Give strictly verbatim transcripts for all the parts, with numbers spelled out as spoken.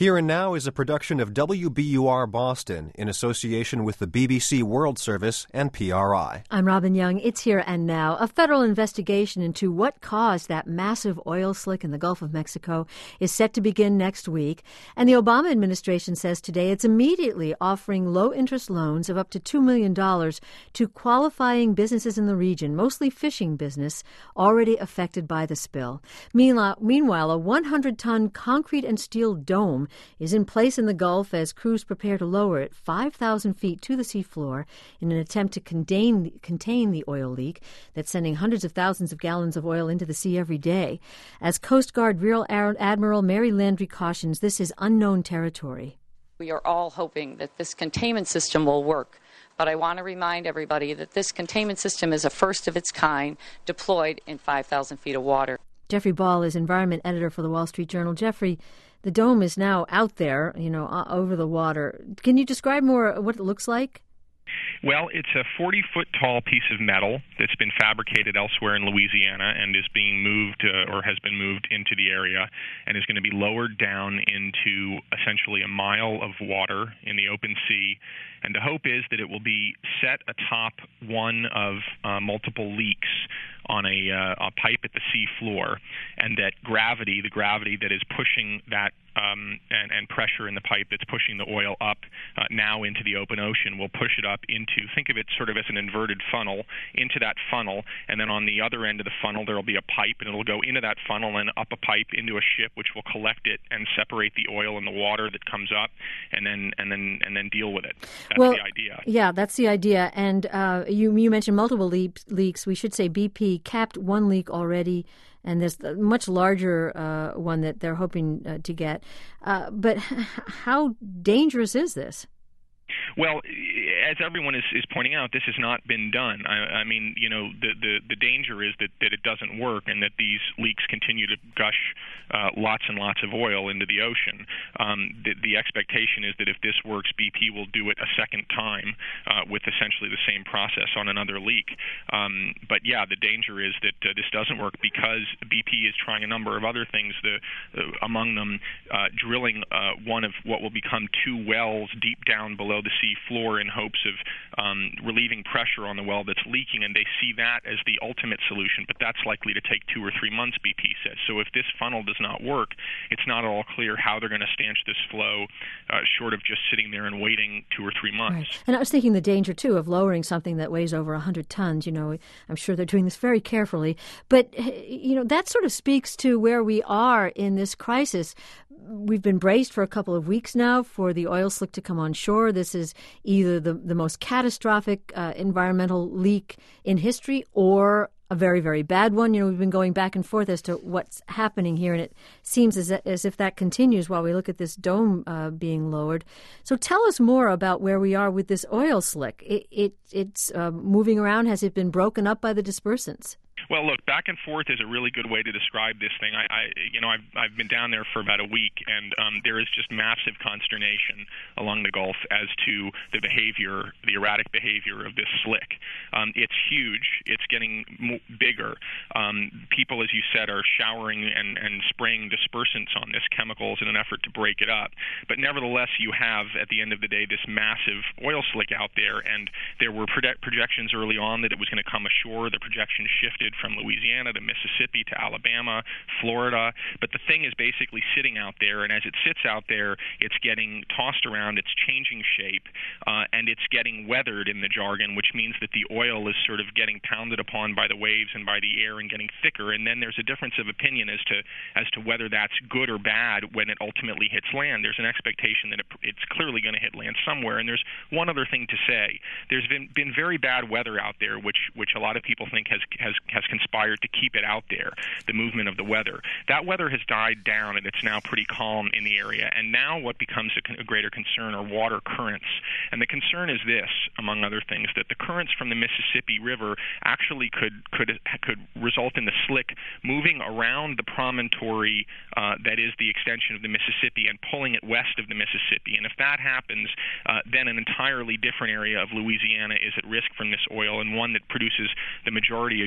Here and Now is a production of W B U R Boston in association with the B B C World Service and P R I. I'm Robin Young. It's Here and Now. A federal investigation into what caused that massive oil slick in the Gulf of Mexico is set to begin next week. And the Obama administration says today it's immediately offering low-interest loans of up to two million dollars to qualifying businesses in the region, mostly fishing business, already affected by the spill. Meanwhile, meanwhile a one hundred ton concrete and steel dome is in place in the Gulf as crews prepare to lower it five thousand feet to the seafloor in an attempt to contain, contain the oil leak that's sending hundreds of thousands of gallons of oil into the sea every day. As Coast Guard Rear Admiral Mary Landry cautions, this is unknown territory. We are all hoping that this containment system will work. But I want to remind everybody that this containment system is a first of its kind deployed in five thousand feet of water. Jeffrey Ball is environment editor for the Wall Street Journal. Jeffrey, the dome is now out there, you know, uh, over the water. Can you describe more what it looks like? Well, it's a forty-foot tall piece of metal that's been fabricated elsewhere in Louisiana and is being moved uh, or has been moved into the area and is going to be lowered down into essentially a mile of water in the open sea. And the hope is that it will be set atop one of uh, multiple leaks on a, uh, a pipe at the sea floor, and that gravity, the gravity that is pushing that um, and, and pressure in the pipe that's pushing the oil up uh, now into the open ocean will push it up into, think of it sort of as an inverted funnel, into that funnel, and then on the other end of the funnel there will be a pipe, and it'll go into that funnel and up a pipe into a ship which will collect it and separate the oil and the water that comes up, and then and then and then deal with it. That's well, the idea. Yeah, that's the idea. And uh, you you mentioned multiple leaks. leaks. We should say B P capped one leak already, and there's a much larger uh, one that they're hoping uh, to get. Uh, but h- how dangerous is this? Well, as everyone is, is pointing out, this has not been done. I, I mean, you know, the, the, the danger is that, that it doesn't work and that these leaks continue to gush uh, lots and lots of oil into the ocean. Um, the, the expectation is that if this works, B P will do it a second time uh, with essentially the same process on another leak. Um, but, yeah, the danger is that uh, this doesn't work because B P is trying a number of other things, the, uh, among them uh, drilling uh, one of what will become two wells deep down below the sea floor in hopes of um, relieving pressure on the well that's leaking, and they see that as the ultimate solution, but that's likely to take two or three months, B P says. So if this funnel does not work, it's not at all clear how they're going to stanch this flow uh, short of just sitting there and waiting two or three months. Right. And I was thinking the danger, too, of lowering something that weighs over one hundred tons. You know, I'm sure they're doing this very carefully. But, you know, that sort of speaks to where we are in this crisis. We've been braced for a couple of weeks now for the oil slick to come on shore. This is either the, the most catastrophic uh, environmental leak in history or a very, very bad one. You know, we've been going back and forth as to what's happening here, and it seems as, as if that continues while we look at this dome uh, being lowered. So tell us more about where we are with this oil slick. It, it It's uh, moving around. Has it been broken up by the dispersants? Well, look, back and forth is a really good way to describe this thing. I, I you know, I've I've been down there for about a week, and um, there is just massive consternation along the Gulf as to the behavior, the erratic behavior of this slick. Um, it's huge. It's getting mo- bigger. Um, people, as you said, are showering and, and spraying dispersants on this, chemicals, in an effort to break it up. But nevertheless, you have, at the end of the day, this massive oil slick out there, and there were proje- projections early on that it was going to come ashore. The projections shifted from Louisiana to Mississippi to Alabama, Florida. But the thing is basically sitting out there, and as it sits out there, it's getting tossed around, it's changing shape, uh, and it's getting weathered in the jargon, which means that the oil is sort of getting pounded upon by the waves and by the air and getting thicker. And then there's a difference of opinion as to as to whether that's good or bad when it ultimately hits land. There's an expectation that it, it's clearly going to hit land somewhere. And there's one other thing to say. There's been, been very bad weather out there, which which a lot of people think has has has conspired to keep it out there, the movement of the weather. That weather has died down, and it's now pretty calm in the area. And now what becomes a, a greater concern are water currents. And the concern is this, among other things, that the currents from the Mississippi River actually could could could result in the slick moving around the promontory uh, that is the extension of the Mississippi and pulling it west of the Mississippi. And if that happens, uh, then an entirely different area of Louisiana is at risk from this oil, and one that produces the majority of, of Louisiana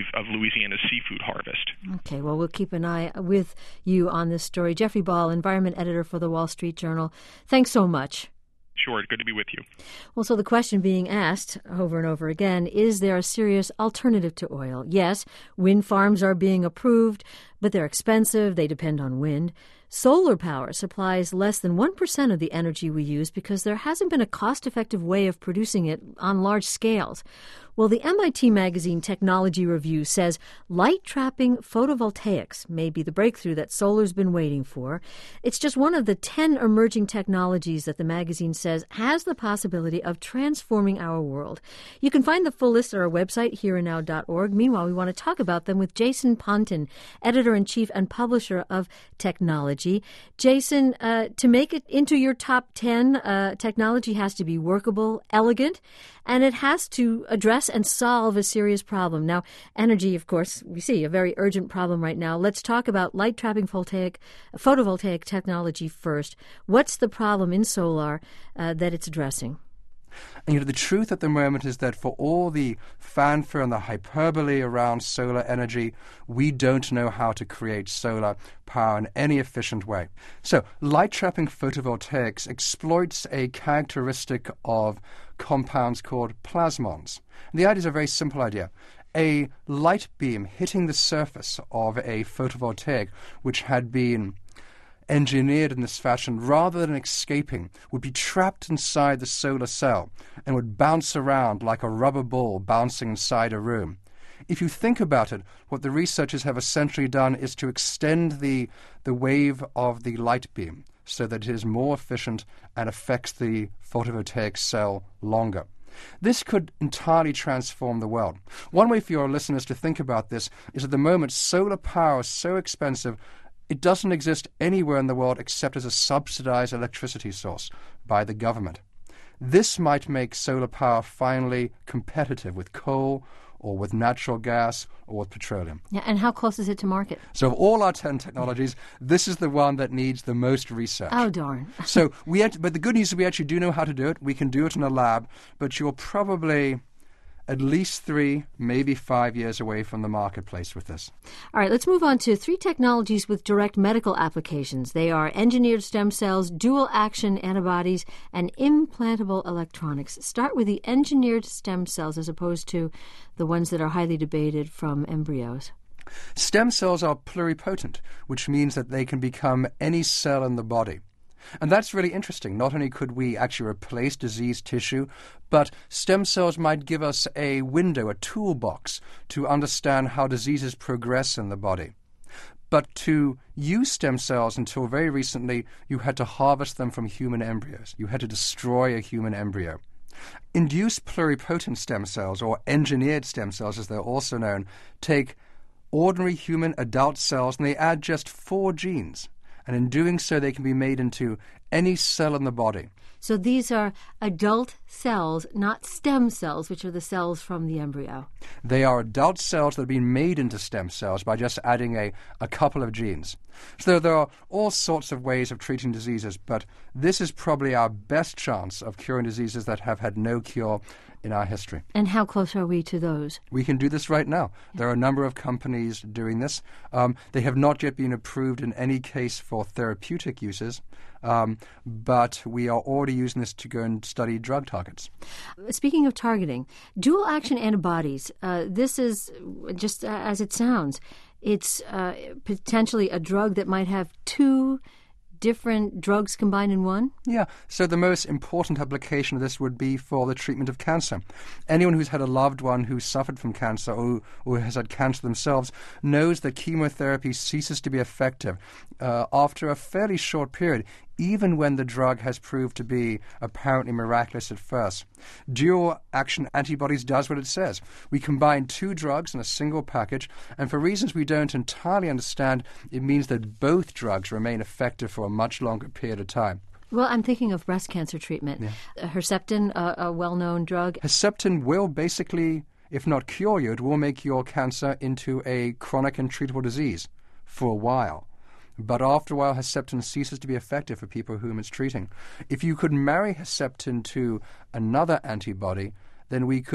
Louisiana's seafood harvest. Okay, well, we'll keep an eye with you on this story. Jeffrey Ball, environment editor for the Wall Street Journal. Thanks so much. Sure, good to be with you. Well, so the question being asked over and over again, is there a serious alternative to oil? Yes, wind farms are being approved, but they're expensive. They depend on wind. Solar power supplies less than one percent of the energy we use because there hasn't been a cost-effective way of producing it on large scales. Well, the M I T magazine Technology Review says light-trapping photovoltaics may be the breakthrough that solar's been waiting for. It's just one of the ten emerging technologies that the magazine says has the possibility of transforming our world. You can find the full list at our website, here and now dot org. Meanwhile, we want to talk about them with Jason Pontin, editor-in-chief and publisher of Technology. Jason, uh, to make it into your top ten, uh, technology has to be workable, elegant, and it has to address and solve a serious problem. Now, energy, of course, we see a very urgent problem right now. Let's talk about light-trapping photovoltaic, photovoltaic technology first. What's the problem in solar uh, that it's addressing? And you know, the truth at the moment is that for all the fanfare and the hyperbole around solar energy, we don't know how to create solar power in any efficient way. So light-trapping photovoltaics exploits a characteristic of compounds called plasmons. And the idea is a very simple idea. A light beam hitting the surface of a photovoltaic which had been engineered in this fashion, rather than escaping, would be trapped inside the solar cell and would bounce around like a rubber ball bouncing inside a room. If you think about it, what the researchers have essentially done is to extend the, the wave of the light beam so that it is more efficient and affects the photovoltaic cell longer. This could entirely transform the world. One way for your listeners to think about this is at the moment solar power is so expensive it doesn't exist anywhere in the world except as a subsidized electricity source by the government. This might make solar power finally competitive with coal or with natural gas or with petroleum. Yeah, and how close is it to market? So of all our ten technologies, this is the one that needs the most research. Oh, darn. so we, had, But the good news is we actually do know how to do it. We can do it in a lab, but you're probably at least three, maybe five years away from the marketplace with this. All right, let's move on to three technologies with direct medical applications. They are engineered stem cells, dual-action antibodies, and implantable electronics. Start with the engineered stem cells as opposed to the ones that are highly debated from embryos. Stem cells are pluripotent, which means that they can become any cell in the body. And that's really interesting. Not only could we actually replace diseased tissue, but stem cells might give us a window, a toolbox, to understand how diseases progress in the body. But to use stem cells until very recently, you had to harvest them from human embryos. You had to destroy a human embryo. Induced pluripotent stem cells, or engineered stem cells as they're also known, take ordinary human adult cells and they add just four genes. And in doing so, they can be made into any cell in the body. So these are adult cells, not stem cells, which are the cells from the embryo. They are adult cells that have been made into stem cells by just adding a, a couple of genes. So there are all sorts of ways of treating diseases, but this is probably our best chance of curing diseases that have had no cure in our history. And how close are we to those? We can do this right now. There are a number of companies doing this. Um, they have not yet been approved in any case for therapeutic uses, um, but we are already using this to go and study drug targets. Speaking of targeting, dual-action antibodies, uh, this is just uh, as it sounds. It's uh, potentially a drug that might have two different drugs combined in one? Yeah. So the most important application of this would be for the treatment of cancer. Anyone who's had a loved one who suffered from cancer or, or has had cancer themselves knows that chemotherapy ceases to be effective uh, after a fairly short period, even when the drug has proved to be apparently miraculous at first. Dual-action antibodies does what it says. We combine two drugs in a single package, and for reasons we don't entirely understand, it means that both drugs remain effective for a much longer period of time. Well, I'm thinking of breast cancer treatment. Yeah. Uh, Herceptin, uh, a well-known drug. Herceptin will basically, if not cure you, it will make your cancer into a chronic and treatable disease for a while. But after a while, Herceptin ceases to be effective for people whom it's treating. If you could marry Herceptin to another antibody, then we could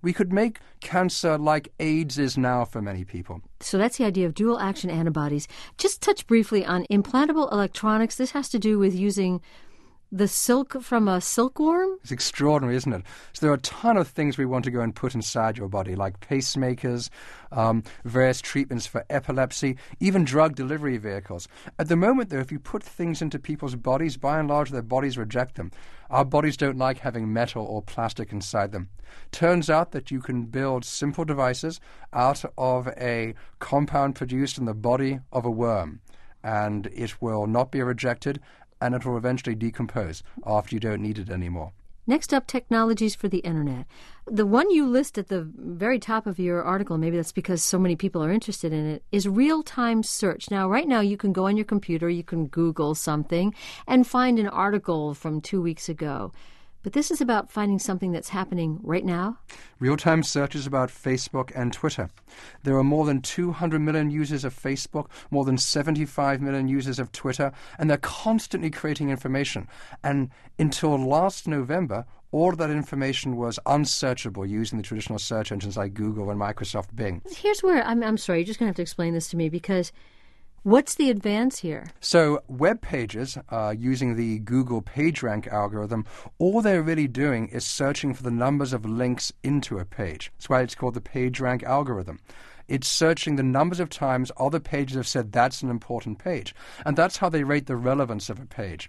We could make cancer like AIDS is now for many people. So that's the idea of dual-action antibodies. Just touch briefly on implantable electronics. This has to do with using the silk from a silkworm? It's extraordinary, isn't it? So there are a ton of things we want to go and put inside your body, like pacemakers, um, various treatments for epilepsy, even drug delivery vehicles. At the moment, though, if you put things into people's bodies, by and large, their bodies reject them. Our bodies don't like having metal or plastic inside them. Turns out that you can build simple devices out of a compound produced in the body of a worm, and it will not be rejected, and it will eventually decompose after you don't need it anymore. Next up, technologies for the Internet. The one you list at the very top of your article, maybe that's because so many people are interested in it, is real-time search. Now, right now, you can go on your computer, you can Google something, and find an article from two weeks ago. But this is about finding something that's happening right now? Real-time search is about Facebook and Twitter. There are more than two hundred million users of Facebook, more than seventy-five million users of Twitter, and they're constantly creating information. And until last November, all of that information was unsearchable using the traditional search engines like Google and Microsoft Bing. Here's where, I'm, I'm sorry, you're just going to have to explain this to me, because what's the advance here? So web pages, uh, using the Google PageRank algorithm, all they're really doing is searching for the numbers of links into a page. That's why it's called the PageRank algorithm. It's searching the numbers of times other pages have said that's an important page. And that's how they rate the relevance of a page.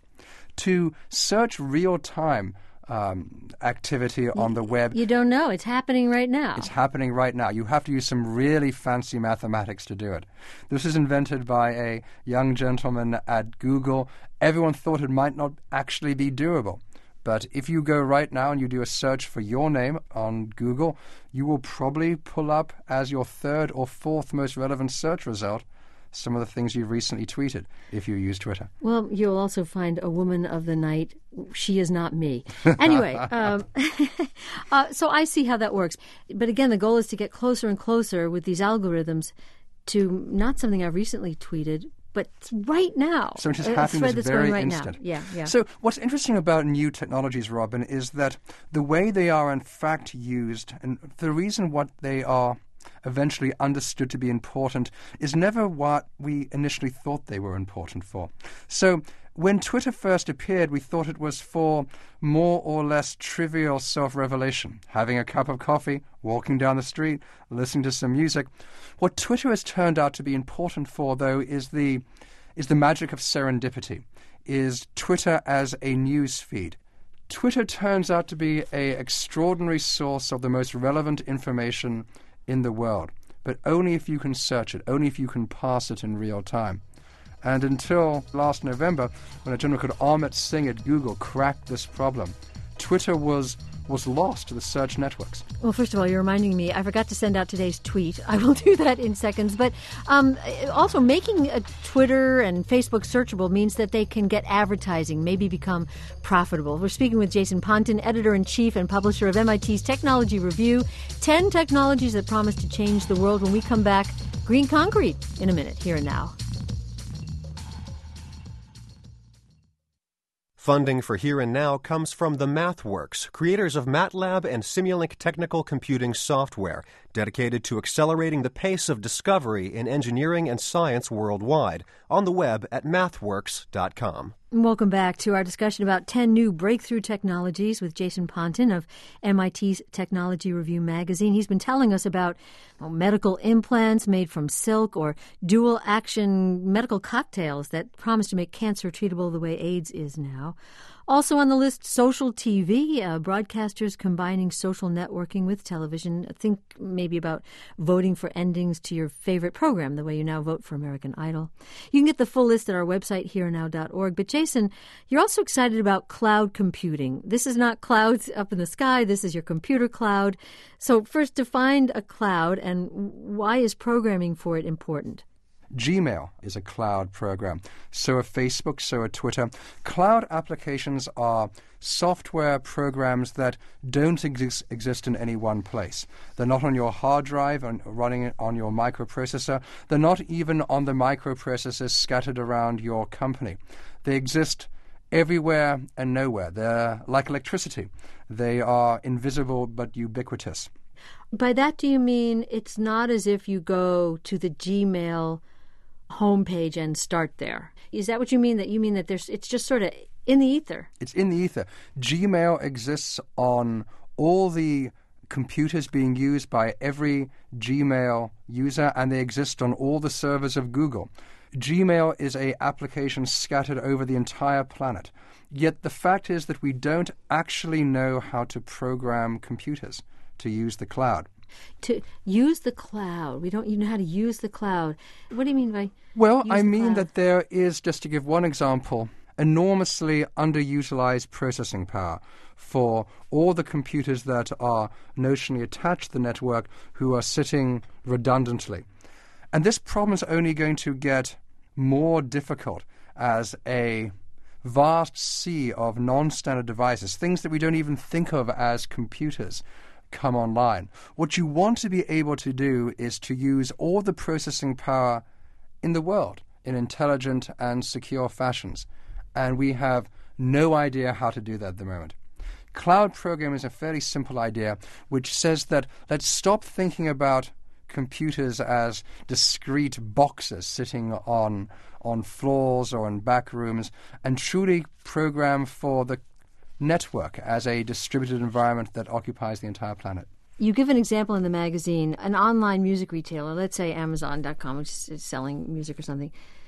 To search real-time Um, activity on the web. You don't know. It's happening right now. It's happening right now. You have to use some really fancy mathematics to do it. This was invented by a young gentleman at Google. Everyone thought it might not actually be doable. But if you go right now and you do a search for your name on Google, you will probably pull up as your third or fourth most relevant search result some of the things you've recently tweeted if you use Twitter. Well, you'll also find a woman of the night. She is not me. Anyway, um, uh, so I see how that works. But again, the goal is to get closer and closer with these algorithms to not something I recently tweeted, but right now. So it's just happening this very right instant. Now. Yeah, yeah. So what's interesting about new technologies, Robin, is that the way they are in fact used, and the reason what they are eventually understood to be important, is never what we initially thought they were important for. So when Twitter first appeared, we thought it was for more or less trivial self-revelation, having a cup of coffee, walking down the street, listening to some music. What Twitter has turned out to be important for, though, is the is the magic of serendipity, is Twitter as a news feed. Twitter turns out to be an extraordinary source of the most relevant information in the world, but only if you can search it, only if you can pass it in real time. And until last November, when a gentleman called Amit Singh at Google cracked this problem, Twitter was was lost to the search networks. Well, first of all, you're reminding me, I forgot to send out today's tweet. I will do that in seconds. But um, also, making a Twitter and Facebook searchable means that they can get advertising, maybe become profitable. We're speaking with Jason Pontin, editor-in-chief and publisher of M I T's Technology Review, ten technologies that promise to change the world. When we come back, green concrete in a minute, here and now. Funding for Here and Now comes from the MathWorks, creators of MATLAB and Simulink technical computing software, dedicated to accelerating the pace of discovery in engineering and science worldwide, on the web at mathworks dot com. Welcome back to our discussion about ten new breakthrough technologies with Jason Pontin of M I T's Technology Review magazine. He's been telling us about well, medical implants made from silk or dual-action medical cocktails that promise to make cancer treatable the way AIDS is now. Also on the list, social T V, uh, broadcasters combining social networking with television. Think maybe about voting for endings to your favorite program, the way you now vote for American Idol. You can get the full list at our website, here and now dot org. But Jason, you're also excited about cloud computing. This is not clouds up in the sky. This is your computer cloud. So first, define a cloud, and why is programming for it important? Gmail is a cloud program. So are Facebook, so are Twitter. Cloud applications are software programs that don't exist, exist in any one place. They're not on your hard drive and running on your microprocessor. They're not even on the microprocessors scattered around your company. They exist everywhere and nowhere. They're like electricity. They are invisible but ubiquitous. By that, do you mean it's not as if you go to the Gmail homepage and start there? Is that what you mean? That you mean that there's it's just sort of in the ether? It's in the ether. Gmail exists on all the computers being used by every Gmail user, and they exist on all the servers of Google. Gmail is an application scattered over the entire planet. Yet the fact is that we don't actually know how to program computers to use the cloud. To use the cloud. We don't even know how to use the cloud. What do you mean by Well, use I the mean cloud? that there is, just to give one example, enormously underutilized processing power for all the computers that are notionally attached to the network who are sitting redundantly. And this problem is only going to get more difficult as a vast sea of non-standard devices, things that we don't even think of as computers, come online. What you want to be able to do is to use all the processing power in the world in intelligent and secure fashions. And we have no idea how to do that at the moment. Cloud programming is a fairly simple idea which says that let's stop thinking about computers as discrete boxes sitting on on floors or in back rooms and truly program for the network as a distributed environment that occupies the entire planet. You give an example in the magazine, an online music retailer, let's say Amazon dot com, which is selling music or something,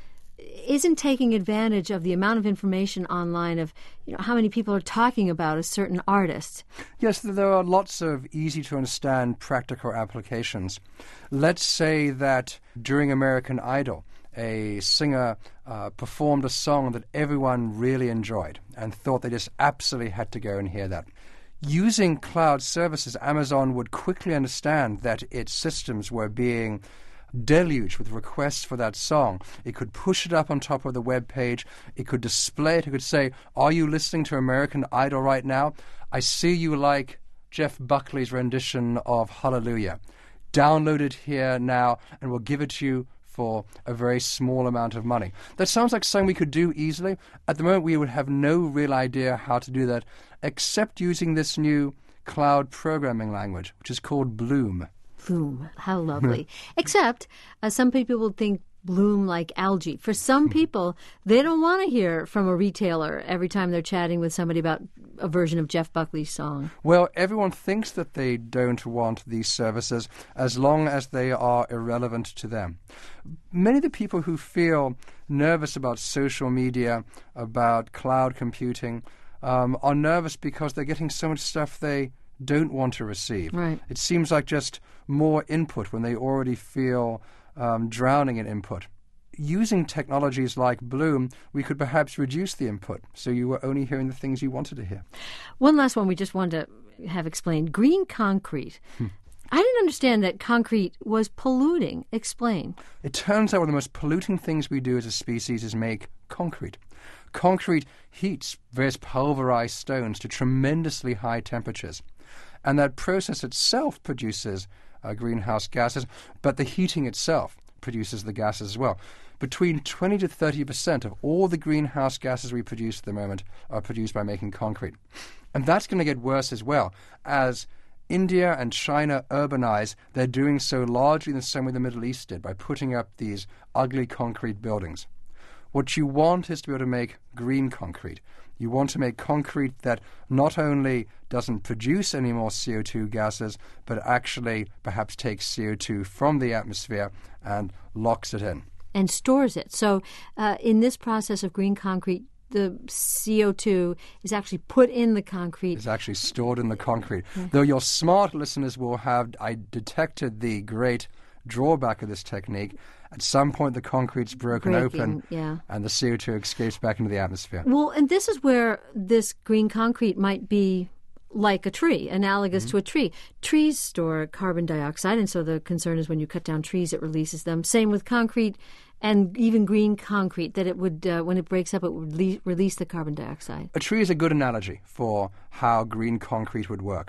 isn't taking advantage of the amount of information online of, you know, how many people are talking about a certain artist. Yes, there are lots of easy-to-understand practical applications. Let's say that during American Idol, a singer uh, performed a song that everyone really enjoyed and thought they just absolutely had to go and hear that. Using cloud services, Amazon would quickly understand that its systems were being deluged with requests for that song. It could push it up on top of the web page. It could display it. It could say, are you listening to American Idol right now? I see you like Jeff Buckley's rendition of Hallelujah. Download it here now, and we'll give it to you for a very small amount of money. That sounds like something we could do easily. At the moment, we would have no real idea how to do that, except using this new cloud programming language, which is called Bloom. Bloom. How lovely. Except uh, some people will think bloom like algae. For some people, they don't want to hear from a retailer every time they're chatting with somebody about a version of Jeff Buckley's song. Well, everyone thinks that they don't want these services as long as they are irrelevant to them. Many of the people who feel nervous about social media, about cloud computing, um, are nervous because they're getting so much stuff they don't want to receive. Right. It seems like just more input when they already feel um, drowning in input. Using technologies like Bloom, we could perhaps reduce the input, so you were only hearing the things you wanted to hear. One last one we just wanted to have explained. Green concrete. Hmm. I didn't understand that concrete was polluting. Explain. It turns out one of the most polluting things we do as a species is make concrete. Concrete heats various pulverized stones to tremendously high temperatures. And that process itself produces uh, greenhouse gases, but the heating itself produces the gases as well. Between twenty to thirty percent of all the greenhouse gases we produce at the moment are produced by making concrete. And that's going to get worse as well. As India and China urbanize, they're doing so largely in the same way the Middle East did, by putting up these ugly concrete buildings. What you want is to be able to make green concrete. You want to make concrete that not only doesn't produce any more C O two gases, but actually perhaps takes C O two from the atmosphere and locks it in. And stores it. So uh, in this process of green concrete, the C O two is actually put in the concrete. It's actually stored in the concrete. Mm-hmm. Though your smart listeners will have I detected the great drawback of this technique. At some point, the concrete's broken Breaking, open, yeah. and the C O two escapes back into the atmosphere. Well, and this is where this green concrete might be like a tree, analogous mm-hmm. to a tree. Trees store carbon dioxide, and so the concern is when you cut down trees, it releases them. Same with concrete and even green concrete, that it would, uh, when it breaks up, it would le- release the carbon dioxide. A tree is a good analogy for how green concrete would work.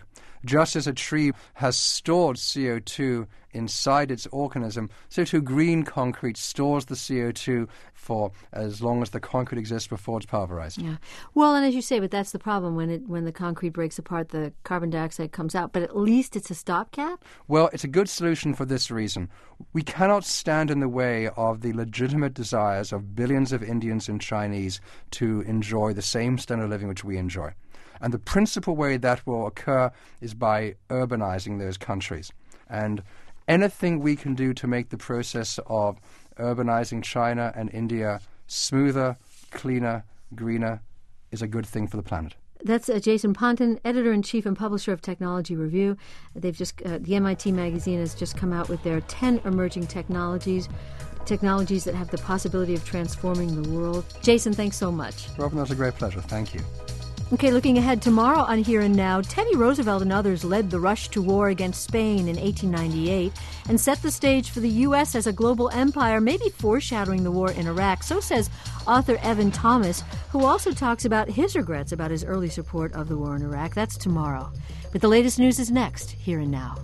Just as a tree has stored C O two inside its organism, so too green concrete stores the C O two for as long as the concrete exists before it's pulverized. Yeah. Well, and as you say, but that's the problem. When it when the concrete breaks apart, the carbon dioxide comes out. But at least it's a stopgap? Well, it's a good solution for this reason. We cannot stand in the way of the legitimate desires of billions of Indians and Chinese to enjoy the same standard of living which we enjoy. And the principal way that will occur is by urbanizing those countries. And anything we can do to make the process of urbanizing China and India smoother, cleaner, greener is a good thing for the planet. That's uh, Jason Pontin, editor-in-chief and publisher of Technology Review. They've just uh, the M I T magazine has just come out with their ten emerging technologies, technologies that have the possibility of transforming the world. Jason, thanks so much. Robin, that was a great pleasure. Thank you. Okay, looking ahead tomorrow on Here and Now, Teddy Roosevelt and others led the rush to war against Spain in eighteen ninety-eight and set the stage for the U S as a global empire, maybe foreshadowing the war in Iraq. So says author Evan Thomas, who also talks about his regrets about his early support of the war in Iraq. That's tomorrow. But the latest news is next, Here and Now.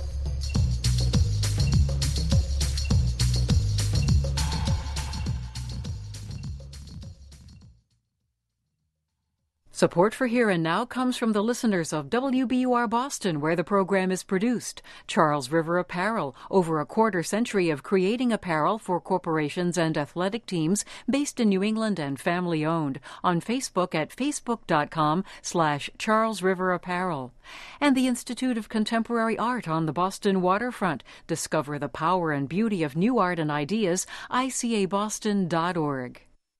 Support for Here and Now comes from the listeners of W B U R Boston, where the program is produced. Charles River Apparel, over a quarter century of creating apparel for corporations and athletic teams based in New England and family-owned. On Facebook at facebook.com slash Charles River Apparel. And the Institute of Contemporary Art on the Boston waterfront. Discover the power and beauty of new art and ideas, I C A boston dot org.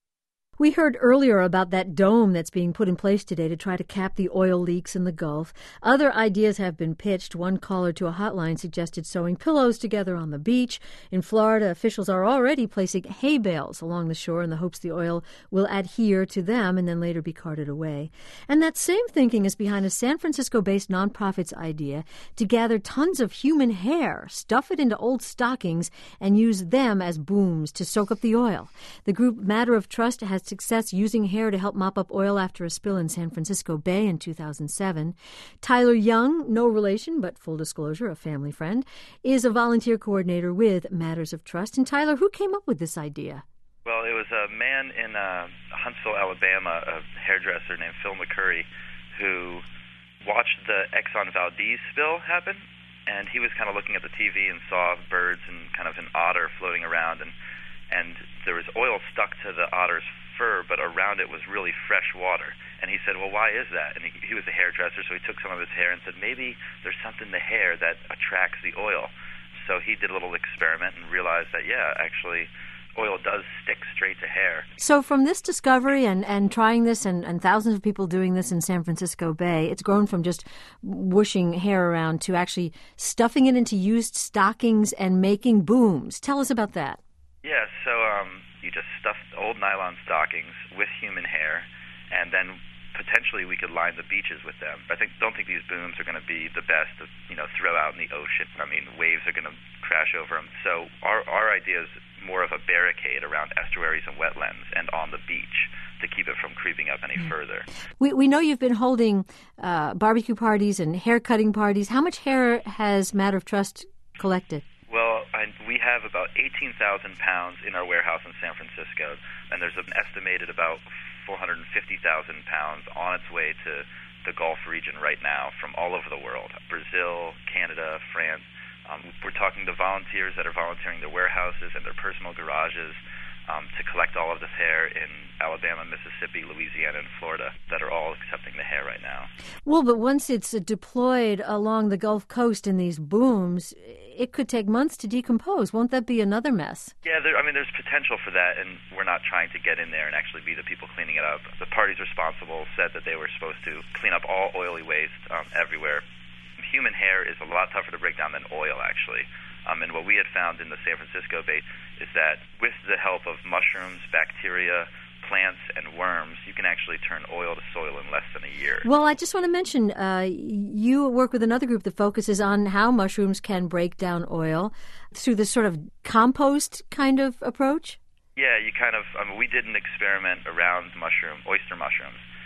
We heard earlier about that dome that's being put in place today to try to cap the oil leaks in the Gulf. Other ideas have been pitched. One caller to a hotline suggested sewing pillows together on the beach. In Florida, officials are already placing hay bales along the shore in the hopes the oil will adhere to them and then later be carted away. And that same thinking is behind a San Francisco-based nonprofit's idea to gather tons of human hair, stuff it into old stockings, and use them as booms to soak up the oil. The group Matter of Trust has success using hair to help mop up oil after a spill in San Francisco Bay in two thousand seven. Tyler Young, no relation, but full disclosure, a family friend, is a volunteer coordinator with Matters of Trust. And Tyler, who came up with this idea? Well, it was a man in uh, Huntsville, Alabama, a hairdresser named Phil McCurry, who watched the Exxon Valdez spill happen, and he was kind of looking at the T V and saw birds and kind of an otter floating around, and and there was oil stuck to the otter's fur, but around it was really fresh water. And he said, well, why is that? And he, he was a hairdresser, so he took some of his hair and said, maybe there's something in the hair that attracts the oil. So he did a little experiment and realized that, yeah, actually, oil does stick straight to hair. So from this discovery and, and trying this and, and thousands of people doing this in San Francisco Bay, it's grown from just whooshing hair around to actually stuffing it into used stockings and making booms. Tell us about that. Yeah, so um, you just stuff old nylon stockings with human hair, and then potentially we could line the beaches with them. I think don't think these booms are going to be the best to, you know, throw out in the ocean. I mean, waves are going to crash over them. So our our idea is more of a barricade around estuaries and wetlands and on the beach to keep it from creeping up any mm. further. We we know you've been holding uh, barbecue parties and hair cutting parties. How much hair has Matter of Trust collected? Well, I, we have about eighteen thousand pounds in our warehouse in San Francisco, and there's an estimated about four hundred fifty thousand pounds on its way to the Gulf region right now from all over the world, Brazil, Canada, France. Um, we're talking to volunteers that are volunteering their warehouses and their personal garages um, to collect all of this hair in Alabama, Mississippi, Louisiana, and Florida that are all accepting the hair right now. Well, but once it's uh, deployed along the Gulf Coast in these booms, it could take months to decompose. Won't that be another mess? Yeah, there, I mean, there's potential for that, and we're not trying to get in there and actually be the people cleaning it up. The parties responsible said that they were supposed to clean up all oily waste um, everywhere. Human hair is a lot tougher to break down than oil, actually. Um, and what we had found in the San Francisco Bay is that with the help of mushrooms, bacteria, plants, and worms, you can actually turn oil to soil in less than a year. Well, I just want to mention, uh, you work with another group that focuses on how mushrooms can break down oil through this sort of compost kind of approach? Yeah, you kind of, I mean, we did an experiment around mushroom, oyster mushrooms, and the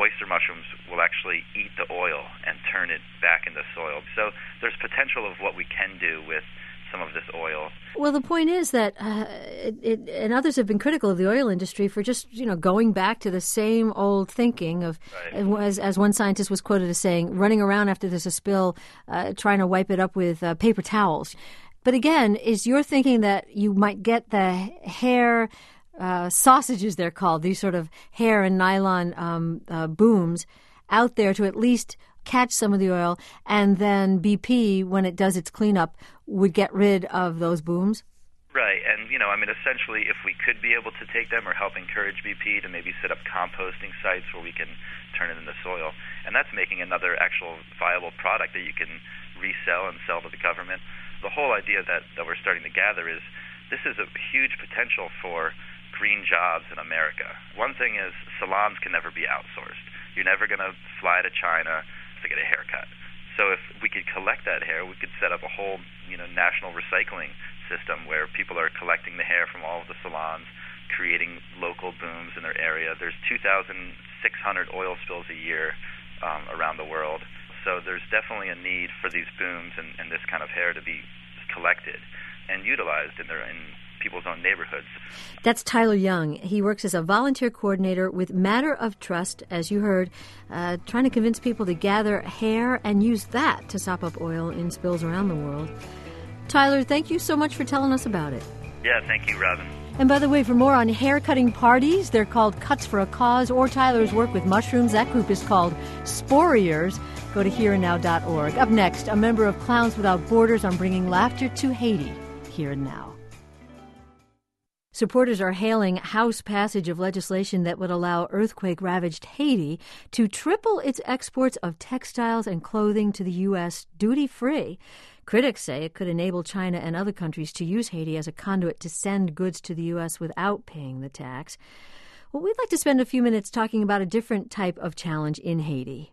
oyster mushrooms will actually eat the oil and turn it back into soil. So there's potential of what we can do with some of this oil. Well, the point is that, uh, it, it, and others have been critical of the oil industry for just, you know, going back to the same old thinking of, right. as, as one scientist was quoted as saying, running around after there's a spill, uh, trying to wipe it up with uh, paper towels. But again, is your thinking that you might get the hair uh, sausages, they're called, these sort of hair and nylon um, uh, booms out there to at least catch some of the oil, and then B P, when it does its cleanup, would get rid of those booms? Right, and, you know, I mean, essentially, if we could be able to take them or help encourage B P to maybe set up composting sites where we can turn it into soil, and that's making another actual viable product that you can resell and sell to the government. The whole idea that, that we're starting to gather is this is a huge potential for green jobs in America. One thing is salons can never be outsourced. You're never going to fly to China to get a haircut. So if we could collect that hair, we could set up a whole, you know, national recycling system where people are collecting the hair from all of the salons, creating local booms in their area. There's two thousand six hundred oil spills a year um, around the world. So there's definitely a need for these booms and, and this kind of hair to be collected and utilized in their in people's own neighborhoods. That's Tyler Young. He works as a volunteer coordinator with Matter of Trust, as you heard, uh, trying to convince people to gather hair and use that to sop up oil in spills around the world. Tyler, thank you so much for telling us about it. Yeah, thank you, Robin. And by the way, for more on hair-cutting parties, they're called Cuts for a Cause, or Tyler's work with mushrooms, that group is called Sporiers. Go to here and now dot org. Up next, a member of Clowns Without Borders on bringing laughter to Haiti. Here and Now. Supporters are hailing House passage of legislation that would allow earthquake-ravaged Haiti to triple its exports of textiles and clothing to the U S duty-free. Critics say it could enable China and other countries to use Haiti as a conduit to send goods to the U S without paying the tax. Well, we'd like to spend a few minutes talking about a different type of challenge in Haiti.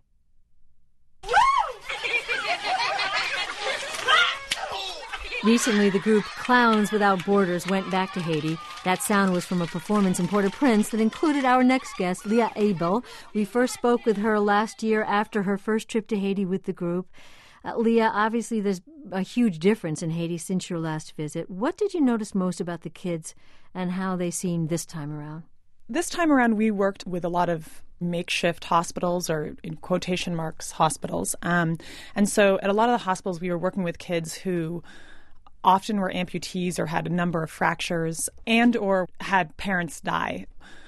Recently, the group Clowns Without Borders went back to Haiti. That sound was from a performance in Port-au-Prince that included our next guest, Leah Abel. We first spoke with her last year after her first trip to Haiti with the group. Uh, Leah, obviously there's a huge difference in Haiti since your last visit. What did you notice most about the kids and how they seemed this time around? This time around, we worked with a lot of makeshift hospitals, or in quotation marks, hospitals. Um, and so at a lot of the hospitals, we were working with kids who often were amputees or had a number of fractures and or had parents die.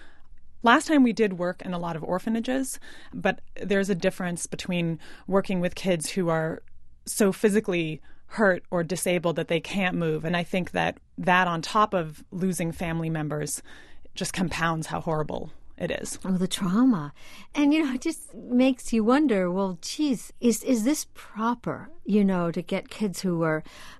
Last time we did work in a lot of orphanages, but there's a difference between working with kids who are so physically hurt or disabled that they can't move. And I think that that on top of losing family members just compounds how horrible it is. Oh, the trauma. And, you know, it just makes you wonder, well, geez, is is this proper, you know, to get kids who are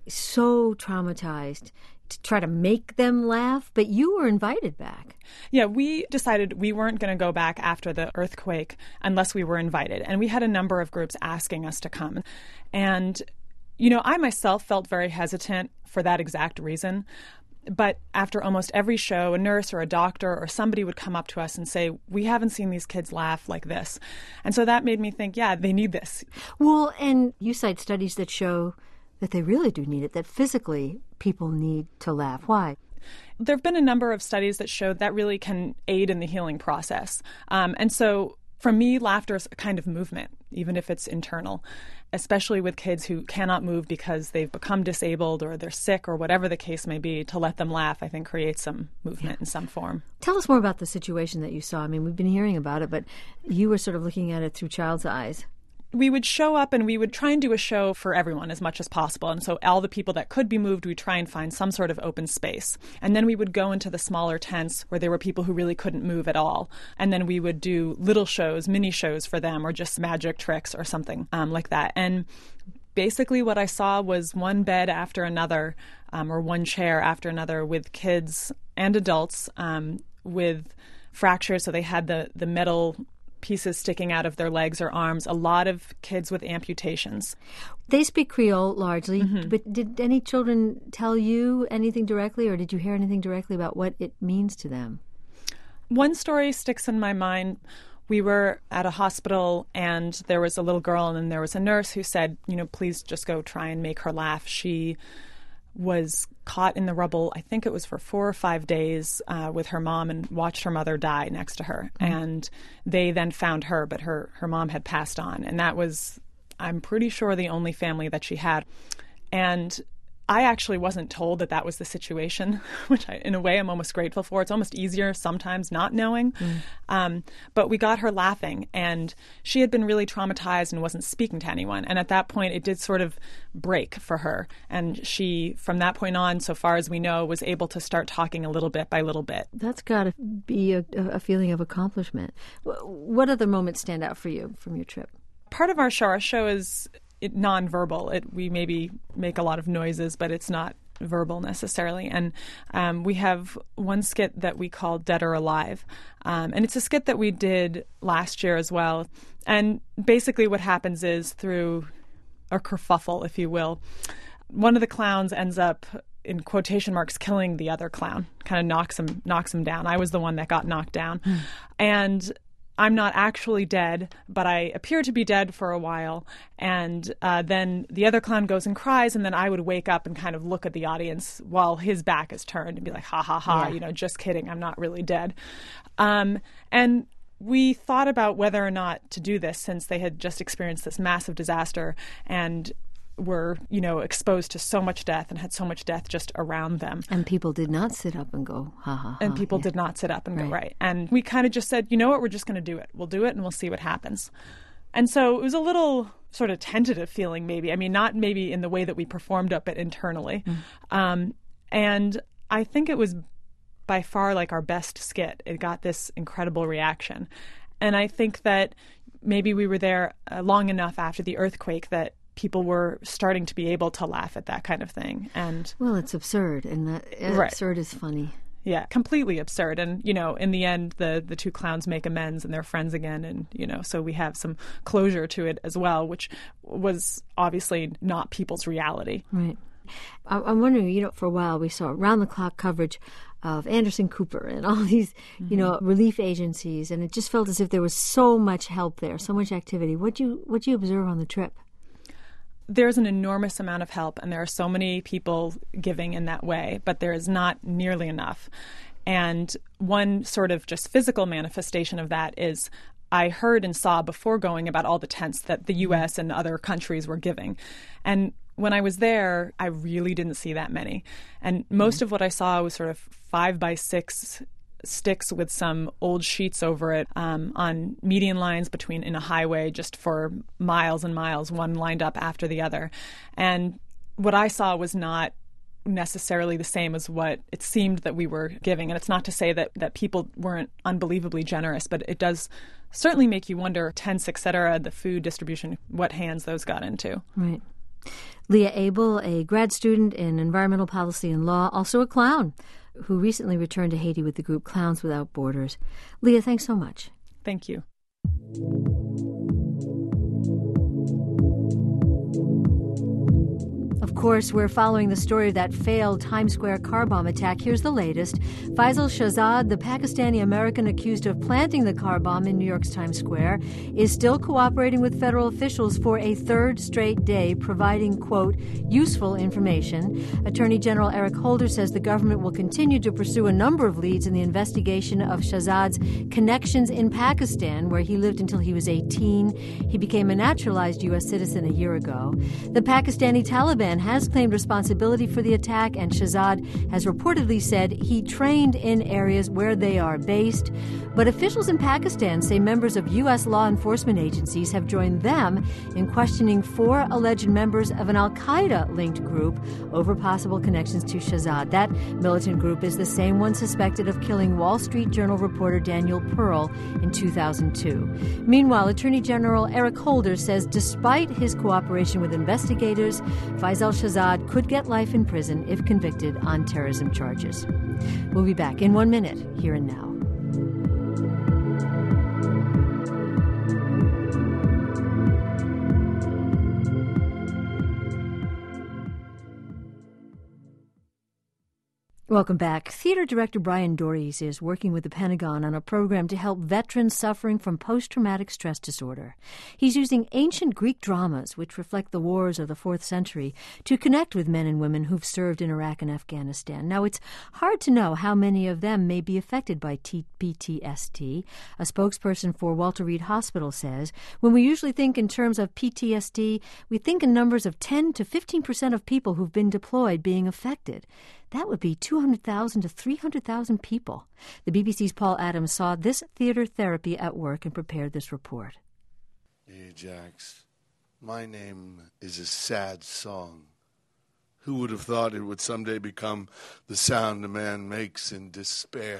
so traumatized to try to make them laugh? But you were invited back. Yeah, we decided we weren't going to go back after the earthquake unless we were invited. And we had a number of groups asking us to come. And, you know, I myself felt very hesitant for that exact reason. But after almost every show, a nurse or a doctor or somebody would come up to us and say, we haven't seen these kids laugh like this. And so that made me think, yeah, they need this. Well, and you cite studies that show that they really do need it, that physically people need to laugh. Why? There have been a number of studies that show that really can aid in the healing process. Um, and so for me, laughter is a kind of movement, even if it's internal, especially with kids who cannot move because they've become disabled or they're sick or whatever the case may be. To let them laugh, I think, creates some movement yeah. in some form. Tell us more about the situation that you saw. I mean, we've been hearing about it, but you were sort of looking at it through child's eyes. We would show up and we would try and do a show for everyone as much as possible. And so all the people that could be moved, we'd try and find some sort of open space. And then we would go into the smaller tents where there were people who really couldn't move at all. And then we would do little shows, mini shows for them, or just magic tricks or something um, like that. And basically what I saw was one bed after another, um, or one chair after another, with kids and adults um, with fractures. So they had the, the metal pieces sticking out of their legs or arms, a lot of kids with amputations. They speak Creole largely, mm-hmm. but did any children tell you anything directly, or did you hear anything directly about what it means to them? One story sticks in my mind. we were at a hospital and there was a little girl and then there was a nurse who said, you know, please just go try and make her laugh. She was caught in the rubble, I think it was for four or five days uh, with her mom, and watched her mother die next to her. Mm-hmm. And they then found her, but her, her mom had passed on. And that was, I'm pretty sure, the only family that she had. And I actually wasn't told that that was the situation, which I, in a way I'm almost grateful for. It's almost easier sometimes not knowing. Mm. Um, but we got her laughing, and she had been really traumatized and wasn't speaking to anyone. And at that point, it did sort of break for her. And she, from that point on, so far as we know, was able to start talking a little bit by little bit. That's got to be a, a feeling of accomplishment. What other moments stand out for you from your trip? Part of our show, our show is It, nonverbal. It, we maybe make a lot of noises, but it's not verbal necessarily. And um, we have one skit that we call Dead or Alive. Um, and it's a skit that we did last year as well. And basically what happens is, through a kerfuffle, if you will, one of the clowns ends up, in quotation marks, killing the other clown, kind of knocks him, knocks him down. I was the one that got knocked down. Mm. And I'm not actually dead, but I appear to be dead for a while. And uh, then the other clown goes and cries, and then I would wake up and kind of look at the audience while his back is turned and be like, ha, ha, ha, yeah. you know, just kidding. I'm not really dead. Um, and we thought about whether or not to do this, since they had just experienced this massive disaster and were, you know, exposed to so much death and had so much death just around them. And people did not sit up and go, ha, ha, ha. And people yeah. did not sit up and right. go, right. And we kind of just said, you know what, we're just going to do it. We'll do it and we'll see what happens. And so it was a little sort of tentative feeling, maybe. I mean, not maybe in the way that we performed up it internally. Mm. Um, and I think it was by far like our best skit. It got this incredible reaction. And I think that maybe we were there uh, long enough after the earthquake that people were starting to be able to laugh at that kind of thing. And well, it's absurd, and that right. absurd is funny. Yeah, completely absurd. And, you know, in the end, the, the two clowns make amends and they're friends again. And, you know, so we have some closure to it as well, which was obviously not people's reality. Right. I'm wondering, you know, for a while we saw round-the-clock coverage of Anderson Cooper and all these, mm-hmm. you know, relief agencies, and it just felt as if there was so much help there, so much activity. What do you, what do you observe on the trip? There's an enormous amount of help, and there are so many people giving in that way, but there is not nearly enough. And one sort of just physical manifestation of that is I heard and saw before going about all the tents that the U S and other countries were giving. And when I was there, I really didn't see that many. And most mm-hmm. of what I saw was sort of five by six sticks with some old sheets over it um, on median lines between in a highway, just for miles and miles, one lined up after the other. And what I saw was not necessarily the same as what it seemed that we were giving. And it's not to say that, that people weren't unbelievably generous, but it does certainly make you wonder, tents, et cetera, the food distribution, what hands those got into. Right. Leah Abel, a grad student in environmental policy and law, also a clown, who recently returned to Haiti with the group Clowns Without Borders. Leah, thanks so much. Thank you. Of course, we're following the story of that failed Times Square car bomb attack. Here's the latest. Faisal Shahzad, the Pakistani-American accused of planting the car bomb in New York's Times Square, is still cooperating with federal officials for a third straight day, providing, quote, useful information. Attorney General Eric Holder says the government will continue to pursue a number of leads in the investigation of Shahzad's connections in Pakistan, where he lived until he was eighteen. He became a naturalized U S citizen a year ago. The Pakistani Taliban has claimed responsibility for the attack, and Shahzad has reportedly said he trained in areas where they are based. But officials in Pakistan say members of U S law enforcement agencies have joined them in questioning four alleged members of an al-Qaeda-linked group over possible connections to Shahzad. That militant group is the same one suspected of killing Wall Street Journal reporter Daniel Pearl in two thousand two. Meanwhile, Attorney General Eric Holder says despite his cooperation with investigators, Faisal Shahzad could get life in prison if convicted on terrorism charges. We'll be back in one minute, here and now. Welcome back. Theater director Brian Dories is working with the Pentagon on a program to help veterans suffering from post-traumatic stress disorder. He's using ancient Greek dramas, which reflect the wars of the fourth century, to connect with men and women who've served in Iraq and Afghanistan. Now, it's hard to know how many of them may be affected by P T S D. A spokesperson for Walter Reed Hospital says, when we usually think in terms of P T S D, we think in numbers of ten to fifteen percent of people who've been deployed being affected. That would be two hundred thousand to three hundred thousand people. The B B C's Paul Adams saw this theater therapy at work and prepared this report. Ajax, my name is a sad song. Who would have thought it would someday become the sound a man makes in despair?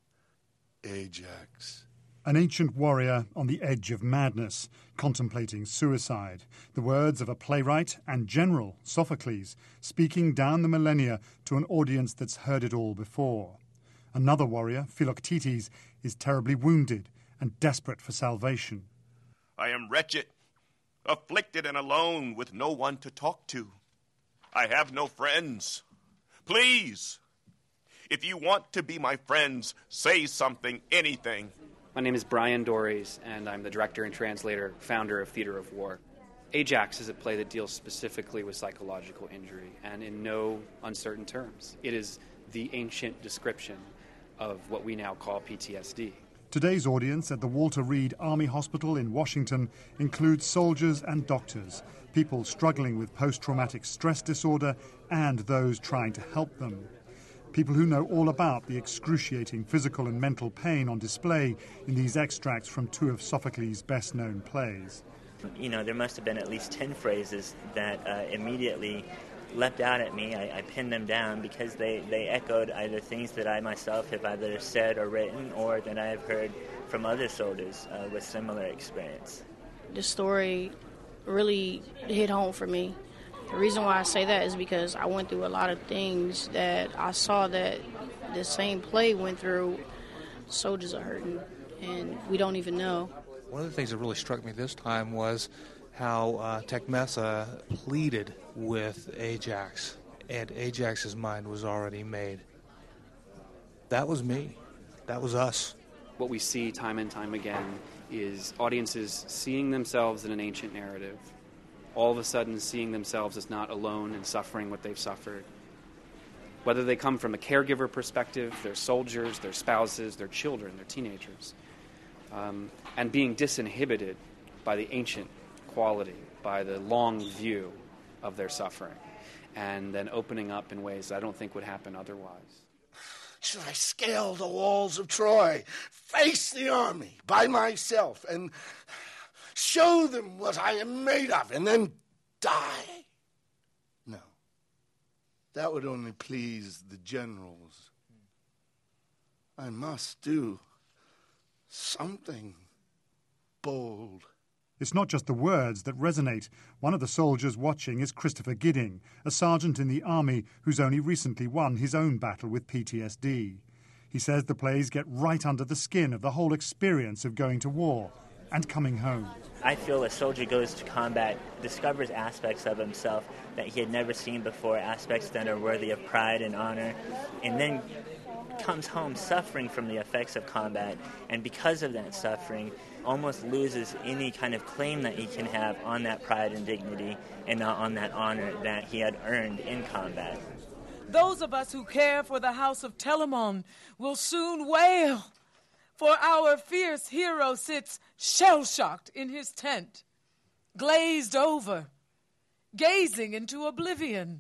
Ajax. An ancient warrior on the edge of madness, contemplating suicide. The words of a playwright and general, Sophocles, speaking down the millennia to an audience that's heard it all before. Another warrior, Philoctetes, is terribly wounded and desperate for salvation. I am wretched, afflicted and alone with no one to talk to. I have no friends. Please, if you want to be my friends, say something, anything. My name is Brian Dories, and I'm the director and translator, founder of Theater of War. Ajax is a play that deals specifically with psychological injury, and in no uncertain terms. It is the ancient description of what we now call P T S D. Today's audience at the Walter Reed Army Hospital in Washington includes soldiers and doctors, people struggling with post-traumatic stress disorder, and those trying to help them. People who know all about the excruciating physical and mental pain on display in these extracts from two of Sophocles' best-known plays. You know, there must have been at least ten phrases that uh, immediately leapt out at me. I, I pinned them down because they, they echoed either things that I myself have either said or written or that I have heard from other soldiers uh, with similar experience. The story really hit home for me. The reason why I say that is because I went through a lot of things that I saw that the same play went through. Soldiers are hurting, and we don't even know. One of the things that really struck me this time was how uh, Tecmessa pleaded with Ajax, and Ajax's mind was already made. That was me. That was us. What we see time and time again is audiences seeing themselves in an ancient narrative, all of a sudden seeing themselves as not alone in suffering what they've suffered. Whether they come from a caregiver perspective, their soldiers, their spouses, their children, their teenagers, um, and being disinhibited by the ancient quality, by the long view of their suffering, and then opening up in ways I don't think would happen otherwise. Should I scale the walls of Troy, face the army by myself, and show them what I am made of, and then die? No. That would only please the generals. I must do something bold. It's not just the words that resonate. One of the soldiers watching is Christopher Gidding, a sergeant in the army who's only recently won his own battle with P T S D. He says the plays get right under the skin of the whole experience of going to war and coming home. I feel a soldier goes to combat, discovers aspects of himself that he had never seen before, aspects that are worthy of pride and honor, and then comes home suffering from the effects of combat, and because of that suffering, almost loses any kind of claim that he can have on that pride and dignity and not on that honor that he had earned in combat. Those of us who care for the house of Telamon will soon wail, for our fierce hero sits shell-shocked in his tent, glazed over, gazing into oblivion.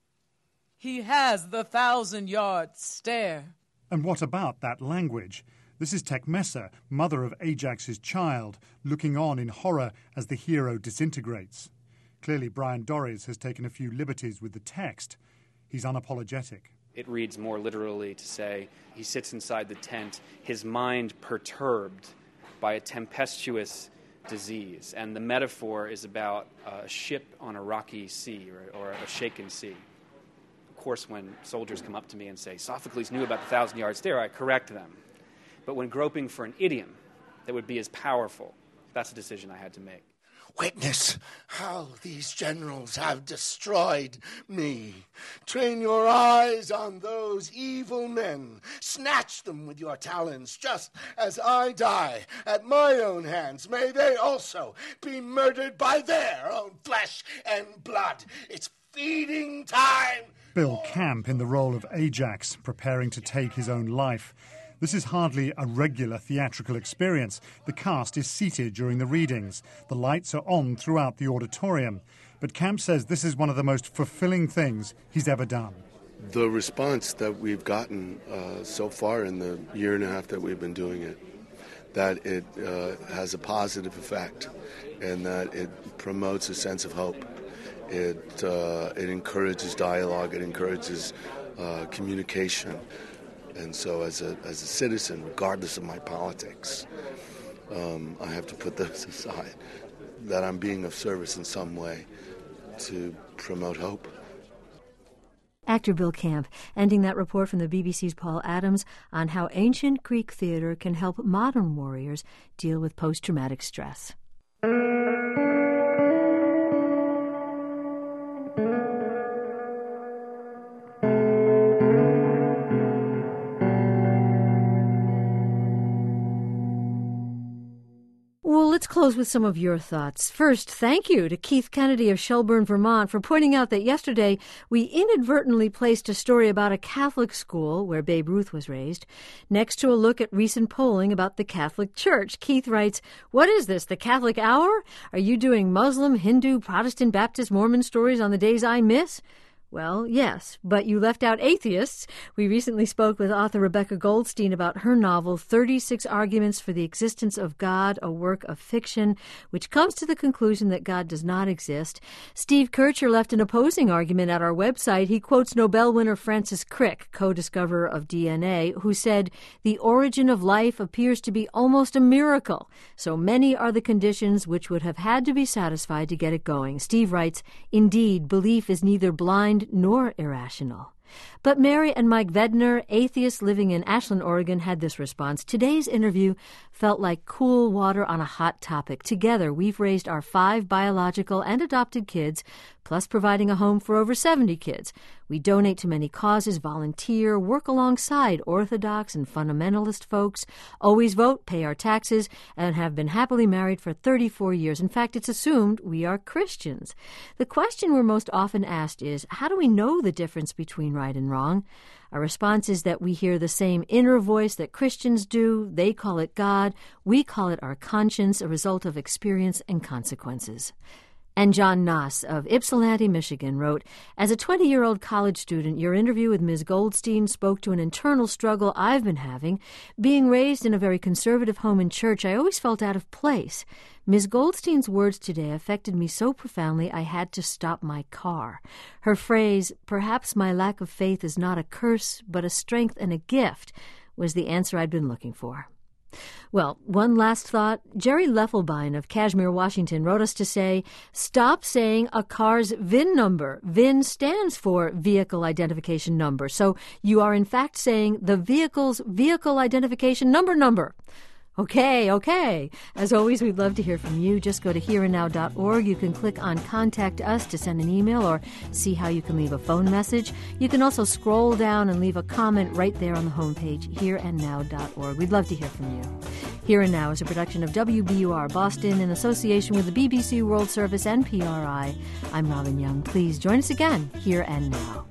He has the thousand-yard stare. And what about that language? This is Tecmessa, mother of Ajax's child, looking on in horror as the hero disintegrates. Clearly, Brian Dories has taken a few liberties with the text. He's unapologetic. It reads more literally to say he sits inside the tent, his mind perturbed by a tempestuous disease. And the metaphor is about a ship on a rocky sea or, or a shaken sea. Of course, when soldiers come up to me and say, Sophocles knew about the thousand-yard stare, I correct them. But when groping for an idiom that would be as powerful, that's a decision I had to make. Witness how these generals have destroyed me. Train your eyes on those evil men. Snatch them with your talons, just as I die at my own hands. May they also be murdered by their own flesh and blood. It's feeding time. Bill Camp in the role of Ajax, preparing to take his own life. This is hardly a regular theatrical experience. The cast is seated during the readings. The lights are on throughout the auditorium. But Camp says this is one of the most fulfilling things he's ever done. The response that we've gotten uh, so far in the year and a half that we've been doing it, that it uh, has a positive effect and that it promotes a sense of hope. It, uh, it encourages dialogue, it encourages uh, communication. And so as a as a citizen, regardless of my politics, um, I have to put those aside, that I'm being of service in some way to promote hope. Actor Bill Camp, ending that report from the B B C's Paul Adams on how ancient Greek theater can help modern warriors deal with post-traumatic stress. Let's close with some of your thoughts. First, thank you to Keith Kennedy of Shelburne, Vermont, for pointing out that yesterday we inadvertently placed a story about a Catholic school where Babe Ruth was raised next to a look at recent polling about the Catholic Church. Keith writes, "What is this, the Catholic Hour? Are you doing Muslim, Hindu, Protestant, Baptist, Mormon stories on the days I miss?" Well, yes, but you left out atheists. We recently spoke with author Rebecca Goldstein about her novel, thirty-six Arguments for the Existence of God, a work of fiction, which comes to the conclusion that God does not exist. Steve Kircher left an opposing argument at our website. He quotes Nobel winner Francis Crick, co-discoverer of D N A, who said, "The origin of life appears to be almost a miracle. So many are the conditions which would have had to be satisfied to get it going." Steve writes, "Indeed, belief is neither blind nor irrational." But Mary and Mike Vedner, atheists living in Ashland, Oregon, had this response. "Today's interview felt like cool water on a hot topic. Together, we've raised our five biological and adopted kids, plus providing a home for over seventy kids. We donate to many causes, volunteer, work alongside Orthodox and fundamentalist folks, always vote, pay our taxes, and have been happily married for thirty-four years. In fact, it's assumed we are Christians. The question we're most often asked is, how do we know the difference between right and wrong? Our response is that we hear the same inner voice that Christians do. They call it God. We call it our conscience, a result of experience and consequences." And John Noss of Ypsilanti, Michigan, wrote, "As a twenty-year-old college student, your interview with Miz Goldstein spoke to an internal struggle I've been having. Being raised in a very conservative home and church, I always felt out of place. Miz Goldstein's words today affected me so profoundly I had to stop my car. Her phrase, 'Perhaps my lack of faith is not a curse, but a strength and a gift,' was the answer I'd been looking for." Well, one last thought. Jerry Leffelbein of Kashmir, Washington, wrote us to say, "Stop saying a car's V I N number. V I N stands for Vehicle Identification Number. So you are in fact saying the vehicle's Vehicle Identification Number number." Okay, okay. As always, we'd love to hear from you. Just go to here and now dot org. You can click on Contact Us to send an email or see how you can leave a phone message. You can also scroll down and leave a comment right there on the homepage, here and now dot org. We'd love to hear from you. Here and Now is a production of W B U R Boston in association with the B B C World Service and P R I. I'm Robin Young. Please join us again, Here and Now.